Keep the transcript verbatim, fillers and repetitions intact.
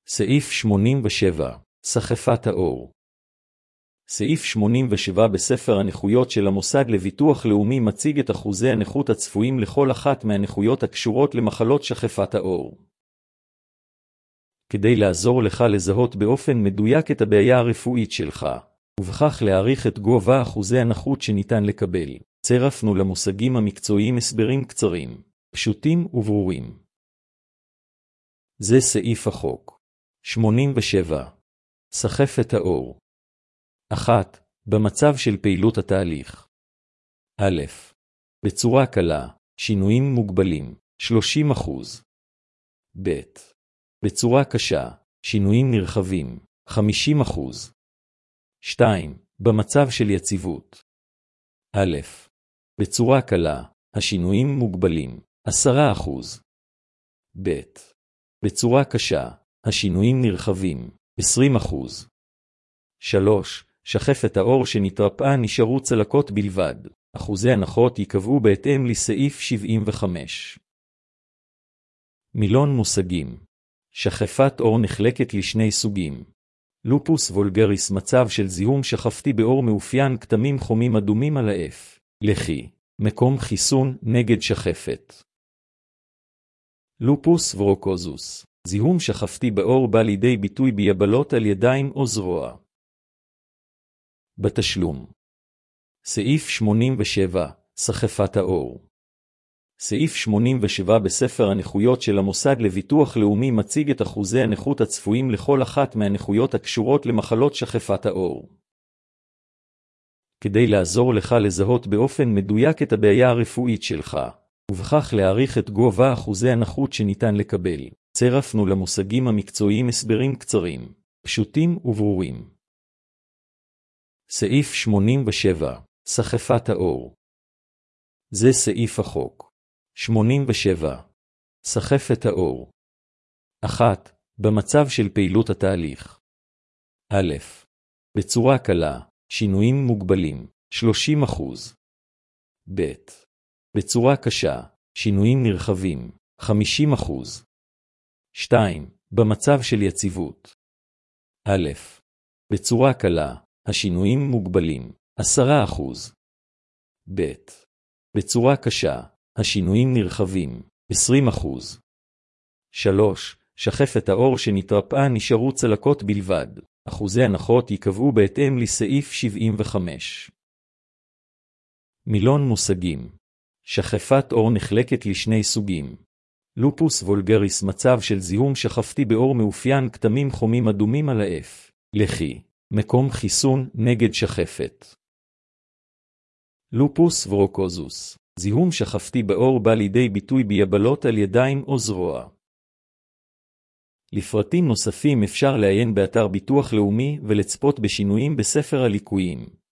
סעיף שמונים ושבע, סחפת האור. סעיף שמונים ושבע בספר הנכויות של המוסד לביטוח לאומי מציג את אחוזי הנכות הצפויים לכל אחת מהנכויות הקשורות למחלות שחפת האור. כדי לעזור לך לזהות באופן מדויק את הבעיה הרפואית שלך, ובכך להעריך את גובה אחוזי הנכות שניתן לקבל, צירפנו למושגים המקצועיים הסברים קצרים, פשוטים וברורים. זה סעיף החוק. שמונים ושבע. סחפת האור. אחת. במצב של פעילות התהליך. א'. בצורה קלה, שינויים מוגבלים, שלושים אחוז. ב'. בצורה קשה, שינויים נרחבים, חמישים אחוז. שתיים. במצב של יציבות. א'. בצורה קלה, השינויים מוגבלים, עשרה אחוז. ב'. בצורה קשה, השינויים נרחבים, עשרים אחוז. שלוש. שחפת האור שנתרפאה נשארו צלקות בלבד. אחוזי הנחות ייקבעו בהתאם לסעיף שבעים וחמש. מילון מושגים. שחפת אור נחלקת לשני סוגים. לופוס וולגריס מצב של זיהום שחפתי באור מאופיין כתמים חומים אדומים על האף. לחי. מקום חיסון נגד שחפת. לופוס ורוקוזוס. זיהום שחפתי באור בא לידי ביטוי ביבלות על ידיים או זרוע. בתשלום. סעיף שמונים ושבע, סחפת האור. סעיף שמונים ושבע בספר הנכויות של המוסד לביטוח לאומי מציג את אחוזי הנכות הצפויים לכל אחת מהנכויות הקשורות למחלות שחפת האור. כדי לעזור לך לזהות באופן מדויק את הבעיה הרפואית שלך, ובכך להעריך את גובה אחוזי הנכות שניתן לקבל, צירפנו למושגים המקצועיים הסברים קצרים, פשוטים וברורים. סעיף שמונים ושבע, סחפת האור. זה סעיף החוק. שמונים ושבע. סחפת האור. אחת. במצב של פעילות התהליך. א'. בצורה קלה, שינויים מוגבלים, שלושים אחוז. ב'. בצורה קשה, שינויים נרחבים, חמישים אחוז. שתיים. במצב של יציבות. א'. בצורה קלה, השינויים מוגבלים, עשרה אחוז. ב'. בצורה קשה, השינויים נרחבים, עשרים אחוז. שלוש. שחפת האור שנתרפאה נשארו צלקות בלבד. אחוזי הנחות ייקבעו בהתאם לסעיף שבעים וחמש. מילון מושגים. שחפת אור נחלקת לשני סוגים. לופוס וולגריס מצב של זיהום שחפתי באור מאופיין כתמים חומים אדומים על האף. לחי. מקום חיסון נגד שחפת. לופוס ורוקוזוס. זיהום שחפתי באור בא לידי ביטוי ביבלות על ידיים או זרוע. לפרטים נוספים אפשר לעיין באתר ביטוח לאומי ולצפות בשינויים בספר הליקויים.